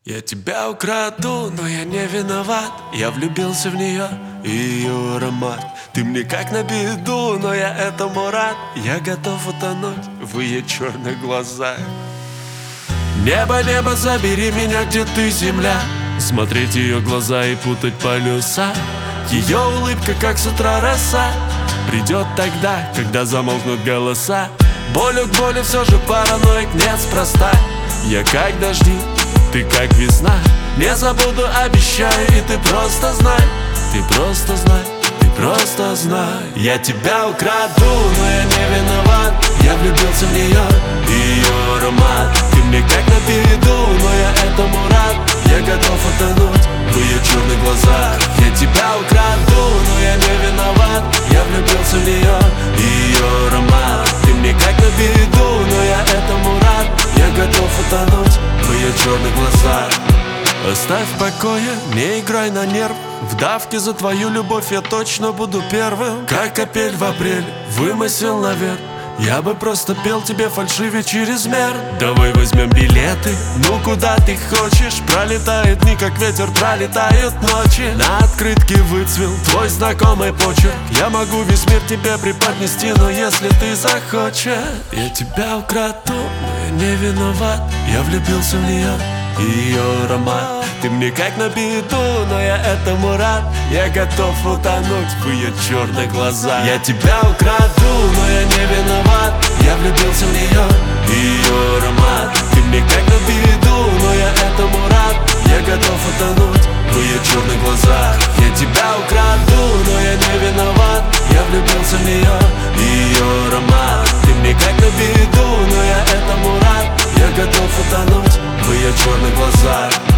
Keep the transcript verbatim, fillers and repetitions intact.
Я тебя украду, но я не виноват. Я влюбился в нее и ее аромат. Ты мне как на беду, но я этому рад. Я готов утонуть в ее черных глазах. Небо, небо, забери меня, где ты, земля. Смотреть ее глаза и путать полюса. Ее улыбка, как с утра роса, придет тогда, когда замолкнут голоса. Болью к боли все же параноик неспроста. Я как дожди, ты как весна. Не забуду, обещаю, и ты просто знай. Ты просто знай, ты просто знай. Я тебя украду, но я не виноват. Я влюбился в нее и ее аромат. Ты мне как на переду, но я этому рад. Я готов утонуть в ее черных глазах. Я тебя украду, но я не виноват. Я влюбился в нее и ее аромат. Ты мне как на переду, но я этому рад. Я готов утонуть в ее черных глазах. Оставь в покое, не играй на нерв. В давке за твою любовь я точно буду первым. Как капель в апрель, вымысел наверх. Я бы просто пел тебе фальшивее чрезмер. Давай возьмем билеты, ну куда ты хочешь. Пролетают дни, как ветер, пролетают ночи. На открытке выцвел твой знакомый почерк. Я могу весь мир тебе преподнести, но если ты захочешь. Я тебя украду, но я не виноват. Я влюбился в нее и ее аромат. Ты мне как на беду, но я этому рад. Я готов утонуть в ее черных глазах. Я тебя украду, но я не виноват. Я влюбился в нее и ее аромат. Ты мне как на беду, но я этому рад. Я готов утонуть в ее черных глазах. Я тебя украду, но я не виноват. Я влюбился в нее и ее аромат. Ты мне как на беду, но я этому рад. Я готов утонуть в ее черных глазах.